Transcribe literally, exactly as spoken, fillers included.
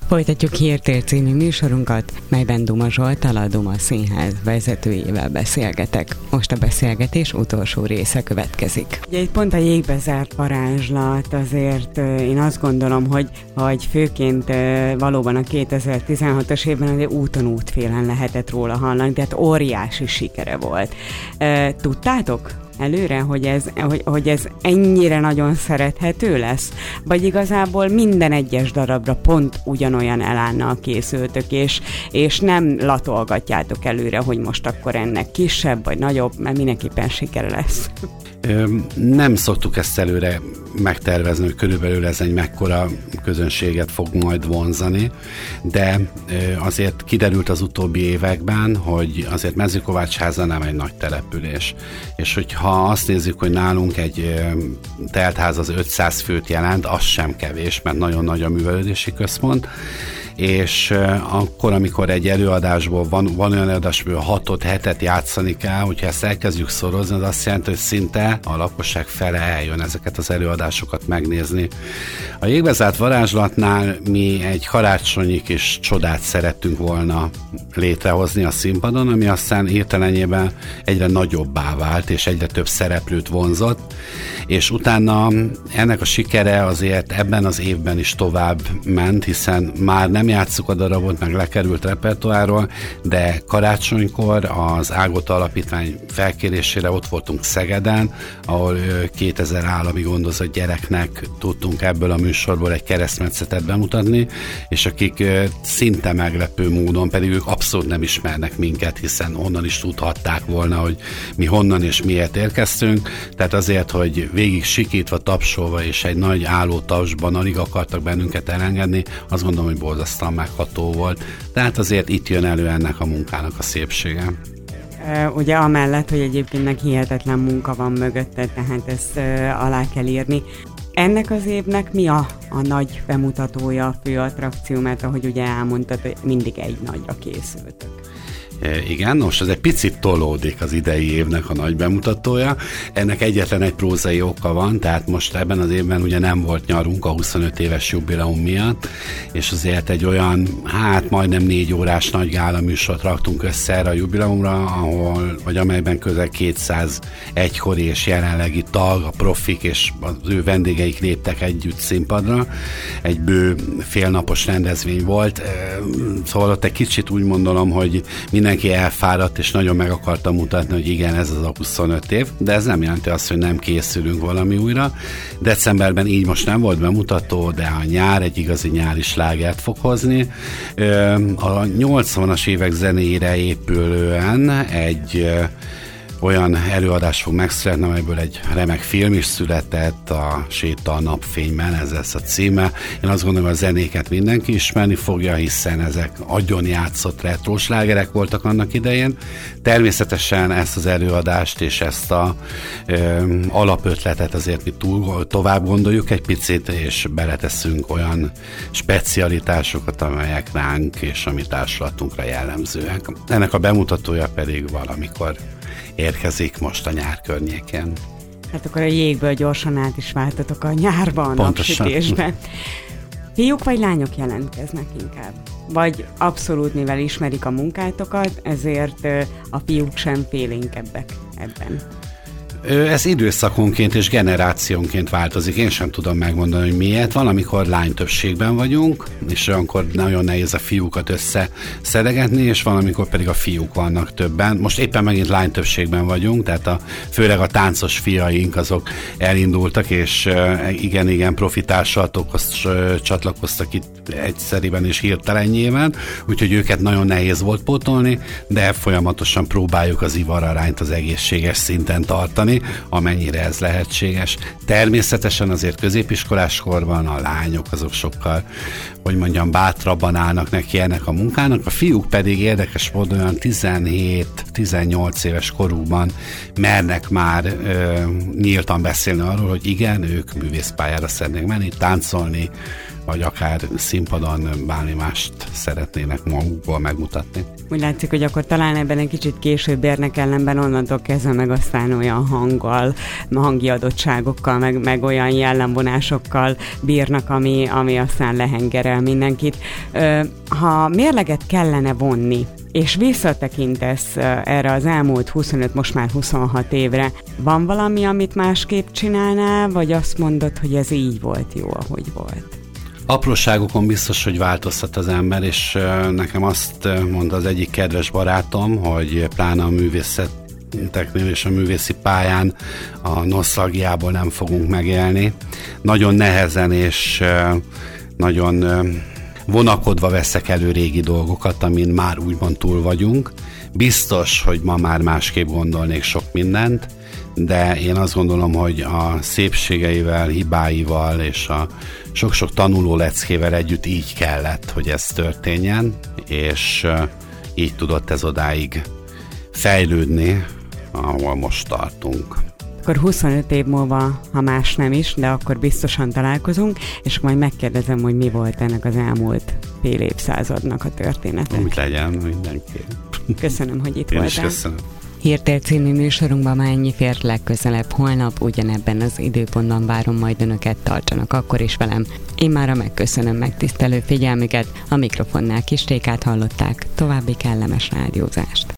Folytatjuk Hírtér című műsorunkat, melyben Duma Zsolttal, a Duma Színház vezetőjével beszélgetek. Most a beszélgetés utolsó része következik. Ugye itt pont a jégbe zárt varázslat, azért én azt gondolom, hogy, hogy főként valóban a kétezer-tizenhatos évben azért úton útfélen lehetett róla hallani, tehát óriási sikere volt. Tudtátok előre, hogy ez, hogy, hogy ez ennyire nagyon szerethető lesz? Vagy igazából minden egyes darabra pont ugyanolyan elánnal készültök, és, és nem latolgatjátok előre, hogy most akkor ennek kisebb vagy nagyobb, mert mindenképpen sikere lesz. Nem szoktuk ezt előre megtervezni, hogy körülbelül ez egy mekkora közönséget fog majd vonzani, de azért kiderült az utóbbi években, hogy azért Mezőkovácsháza nem egy nagy település. És hogyha azt nézzük, hogy nálunk egy teltház az ötszáz főt jelent, az sem kevés, mert nagyon nagy a művelődési központ, és akkor, amikor egy előadásból van, van olyan előadásból hatot, hetet játszani kell, hogyha ezt elkezdjük szorozni, az azt jelenti, hogy szinte a lakosság fele eljön ezeket az előadásokat megnézni. A jégbe zárt varázslatnál mi egy karácsonyi kis csodát szerettünk volna létrehozni a színpadon, ami aztán hirtelenjében egyre nagyobbá vált, és egyre több szereplőt vonzott, és utána ennek a sikere azért ebben az évben is tovább ment, hiszen már nem játsszuk a darabot, meg lekerült repertoárról, de karácsonykor az Ágota Alapítvány felkérésére ott voltunk Szegeden, ahol kétezer állami gondozott gyereknek tudtunk ebből a műsorból egy keresztmetszetet bemutatni, és akik szinte meglepő módon, pedig ők abszolút nem ismernek minket, hiszen onnan is tudhatták volna, hogy mi honnan és miért érkeztünk, tehát azért, hogy végig sikítva, tapsolva és egy nagy álló tapsban alig akartak bennünket elengedni, azt gondolom, hogy borzasztóan megható volt. Tehát azért itt jön elő ennek a munkának a szépsége. Ugye amellett, hogy egyébként meg hihetetlen munka van mögötte, tehát ezt alá kell írni. Ennek az évnek mi a, a nagy bemutatója, a fő attrakció, mert ahogy ugye elmondtad, hogy mindig egy nagyra készültök. Igen, most ez egy picit tolódik az idei évnek a nagy bemutatója. Ennek egyetlen egy prózai oka van, tehát most ebben az évben ugye nem volt nyarunk a huszonöt éves jubileum miatt, és azért egy olyan, hát majdnem négy órás nagy gála műsort raktunk össze erre a jubileumra, ahol, vagy amelyben közel kétszáz egykori és jelenlegi tag, a profik és az ő vendégeik léptek együtt színpadra. Egy bő félnapos rendezvény volt, szóval ott egy kicsit úgy mondom, hogy mindenki elfáradt, és nagyon meg akarta mutatni, hogy igen, ez az a huszonöt év, de ez nem jelenti azt, hogy nem készülünk valami újra. Decemberben így most nem volt bemutató, de a nyár egy igazi nyári slágert fog hozni. A nyolcvanas évek zenéjére épülően egy olyan előadás fog megszületni, amelyből egy remek film is született, a Séta a napfényben, ez lesz a címe. Én azt gondolom, hogy a zenéket mindenki ismerni fogja, hiszen ezek agyon játszott retro slágerek voltak annak idején. Természetesen ezt az előadást és ezt a ö, alapötletet azért mi túl, tovább gondoljuk egy picit, és beleteszünk olyan specialitásokat, amelyek ránk és a mi társulatunkra jellemzőek. Ennek a bemutatója pedig valamikor érkezik most a nyár környéken. Hát akkor a jégből gyorsan át is váltatok a nyárba, a napsütésben. Fiúk vagy lányok jelentkeznek inkább? Vagy abszolút, mivel ismerik a munkátokat, ezért a fiúk sem félénkebbek ebben? Ez időszakonként és generációnként változik. Én sem tudom megmondani, hogy miért. Valamikor lány többségben vagyunk, és olyankor nagyon nehéz a fiúkat összeszedegetni, és valamikor pedig a fiúk vannak többen. Most éppen megint lány többségben vagyunk, tehát a, főleg a táncos fiaink azok elindultak, és igen-igen profi társulatokhoz csatlakoztak itt egyszeriben és hirtelenjében, úgyhogy őket nagyon nehéz volt pótolni, de folyamatosan próbáljuk az ivararányt az egészséges szinten tartani, amennyire ez lehetséges. Természetesen azért középiskolás korban a lányok azok sokkal, hogy mondjam, bátrabban állnak neki ennek a munkának, a fiúk pedig érdekes módon olyan tizenhét-tizennyolc éves korukban mernek már ö, nyíltan beszélni arról, hogy igen, ők művészpályára szeretnék menni, táncolni, vagy akár színpadon bármi mást szeretnének magukból megmutatni. Úgy látszik, hogy akkor talán ebben egy kicsit később érnek, ellenben onnantól kezdve meg aztán olyan hanggal, hangi adottságokkal, meg, meg olyan jellemvonásokkal bírnak, ami, ami aztán lehengerel mindenkit. Ha mérleget kellene vonni, és visszatekintesz erre az elmúlt huszonöt, most már huszonhat évre, van valami, amit másképp csinálnál, vagy azt mondod, hogy ez így volt jó, ahogy volt? Apróságokon biztos, hogy változtat az ember, és nekem azt mondta az egyik kedves barátom, hogy pláne a művészeteknél és a művészi pályán a nosztalgiából nem fogunk megélni. Nagyon nehezen és nagyon vonakodva veszek elő régi dolgokat, amin már úgymond túl vagyunk. Biztos, hogy ma már másképp gondolnék sok mindent, de én azt gondolom, hogy a szépségeivel, hibáival és a sok-sok tanuló leckével együtt így kellett, hogy ez történjen, és így tudott ez odáig fejlődni, ahol most tartunk. Akkor huszonöt év múlva, ha más nem is, de akkor biztosan találkozunk, és majd megkérdezem, hogy mi volt ennek az elmúlt fél évszázadnak a története. Úgy legyen, mindenképp. Köszönöm, hogy itt Én voltál. Is köszönöm. Hírtér című műsorunkban már ennyi fért, legközelebb holnap, ugyanebben az időpontban várom majd önöket, tartsanak akkor is velem. Én mára megköszönöm megtisztelő figyelmüket, a mikrofonnál Kis Rékát hallották, további kellemes rádiózást.